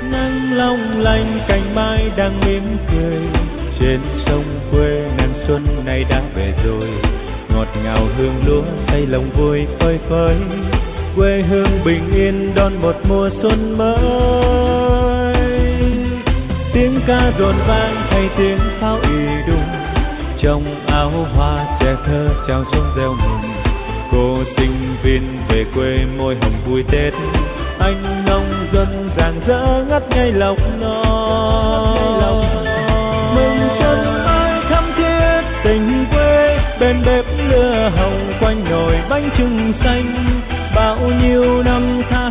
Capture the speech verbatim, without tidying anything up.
Nắng long lanh cành mai đang mỉm cười, trên sông quê nàng xuân nay đã về rồi. Ngọt ngào hương lúa xây lòng vui phơi phới, quê hương bình yên đón một mùa xuân mới. Tiếng ca rộn vang thay tiếng pháo ì đùng, trong áo hoa trẻ thơ chào xuân reo mừng. Cô sinh viên về quê môi hồng vui Tết, anh nông dân rạng rỡ ngất ngây lộc non. Mừng xuân ơi thắm thiết tình quê, bên bếp lửa hồng quanh nồi bánh chưng xanh. Bao nhiêu năm tháng